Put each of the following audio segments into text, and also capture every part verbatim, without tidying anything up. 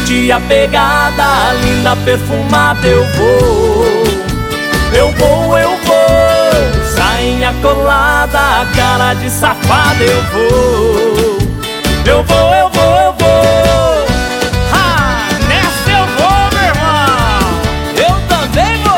Sente a pegada, linda, perfumada. Eu vou, eu vou, eu vou. Sainha colada, cara de safada. Eu vou, eu vou, eu vou, eu vou. Ha! Nessa eu vou, meu irmão. Eu também vou.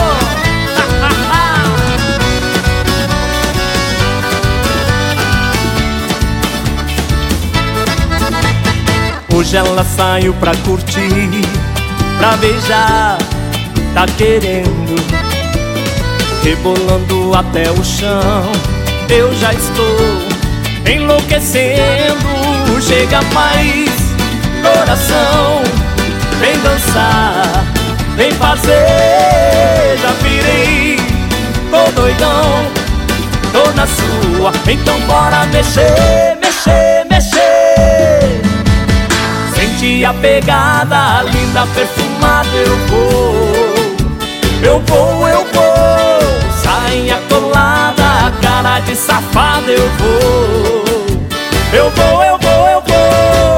Hoje ela saiu pra curtir, pra beijar, tá querendo, rebolando até o chão. Eu já estou enlouquecendo. Chega mais, coração, vem dançar, vem fazer. Já virei, tô doidão, tô na sua. Então bora mexer, mexer, mexer. Sente a pegada, linda, perfumada. Eu vou, eu vou, eu vou. Sainha colada, cara de safada. Eu vou, eu vou, eu vou, eu vou.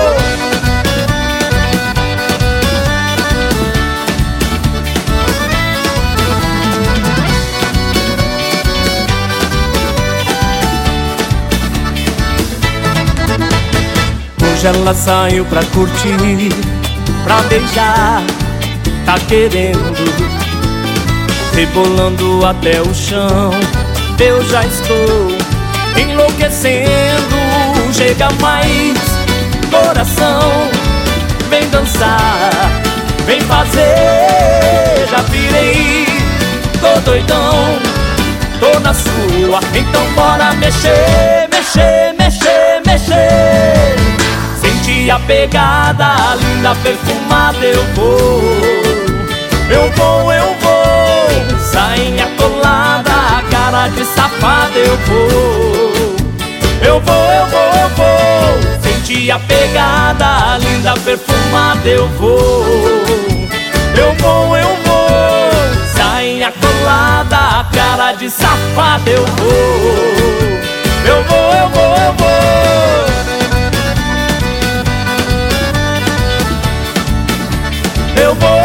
Hoje ela saiu pra curtir, pra beijar, tá querendo, rebolando até o chão. Eu já estou enlouquecendo. Chega mais, coração, vem dançar, vem fazer. Já virei, tô doidão, tô na sua. Então bora mexer, mexer, mexer, mexer. Sente a pegada, linda, perfumada. Eu vou, eu vou, eu vou. Sainha colada, cara de safada. Eu vou, eu vou, eu vou, eu vou. Sente a pegada, linda, perfumada. Eu vou, eu vou, eu vou. Sainha colada, cara de safada. Eu vou, eu vou, eu vou, eu vou. Eu vou.